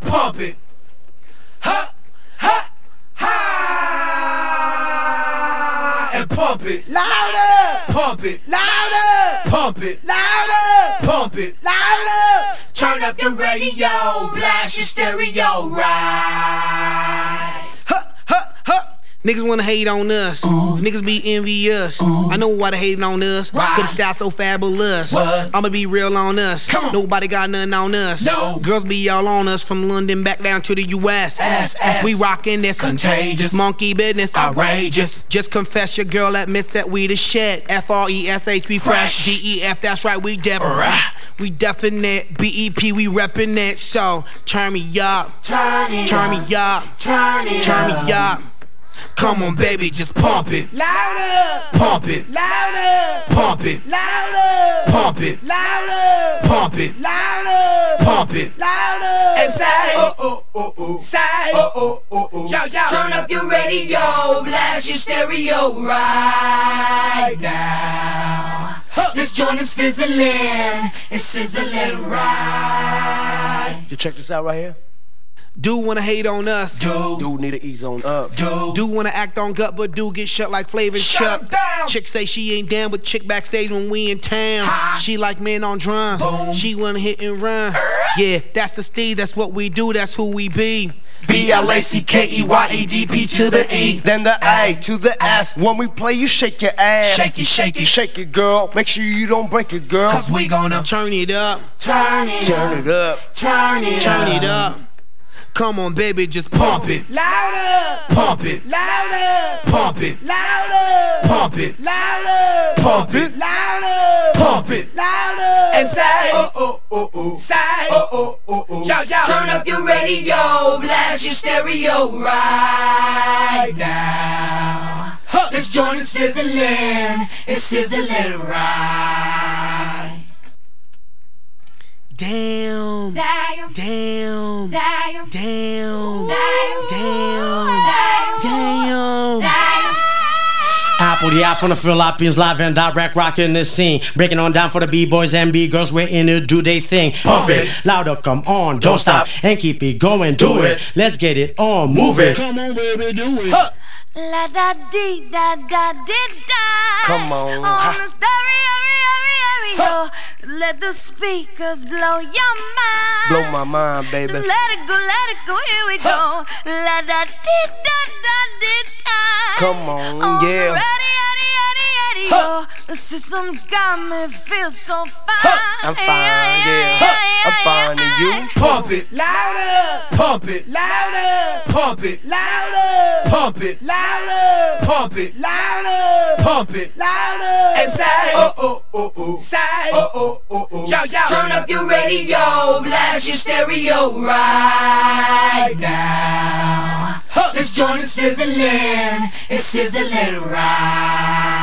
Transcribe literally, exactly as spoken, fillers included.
pump it. Ha, ha, ha, and pump it. Louder, pump it. Louder, pump it. Louder, pump it. Louder. Turn up your radio, blast your stereo, right. Huh, huh, huh. Niggas wanna hate on us. Ooh. Niggas be envious. Ooh. I know why they hating on us. Why? Cause the style so fabulous. What? I'ma be real on us. Come on. Nobody got nothing on us. No. Girls be all on us from London back down to the U S Ass, ass. We rockin' this Contagious. monkey business. Outrageous. Just confess your girl admits that we the shit. F R E S H we fresh. D E F that's right we def. Right. We definite. B E P we reppin' it. So turn me up. Turn it Turn up. me up. Turn it Turn up. me up. Come on, baby, just pump it. Louder, Pump it. louder, Pump it. louder, Pump it. louder, Pump it. louder, Pump it. louder. And say, oh, oh, oh, oh. Say, Oh, oh, oh, oh. yo, yo. Turn up your radio, blast your stereo right now. This joint is fizzling, it's sizzling right. You check this out right here. Do wanna hate on us. Do, Dude need to ease on up. do, Do wanna act on gut, but do get shut like Flavor and Shut Chuck. 'em down. Chick say she ain't down, but chick backstage when we in town. Ha. She like men on drum. Boom. She wanna hit and run. Yeah, that's the steed, that's what we do, that's who we be. B L A C K E Y E D P to the E. Then the A to the S. When we play, you shake your ass. Shake it, shake it, Shake it, girl. Make sure you don't break it, girl. cause we gonna Turn it up, turn it Turn up, it up. turn it turn up. it up. Come on, baby, just pump Pump it, Louder, pump it, louder, pump it, louder, pump it, louder, pump it, louder, pump it, louder. and say, oh, oh, oh, oh, Say, oh, oh, oh, oh. yo, yo. Turn up your radio, blast your stereo right now. This joint is fizzling, it's sizzling right. Damn, Damn, damn, damn, damn, damn, damn, damn. Apple, the out from the Philippines, live and direct, rocking the scene. Breaking on down for the B-boys and B-girls, we're in to do they thing. Pump it, louder, come on, don't stop, and keep it going, do it. Let's get it on, move it. Come on, baby, do it. Huh. la da dee da da dee da. Come on. On the stereo, stereo, let the speakers blow your mind. Blow my mind, baby. Just let it go, let it go. Here we go. La da dee da da dee da. Come on, on yeah. The radio, radio, radio. The system's got me feel so fine. I'm fine, yeah. I'm fine, and you? Pump it, Louder, pump it, louder, pump it, louder, pump it, louder, pump it, louder, pump it, louder. and say, oh, oh, oh, oh, Say, oh, oh, oh, oh. yo, yo. Turn up your radio, blast your stereo right now. This joint is fizzling, it's sizzling right.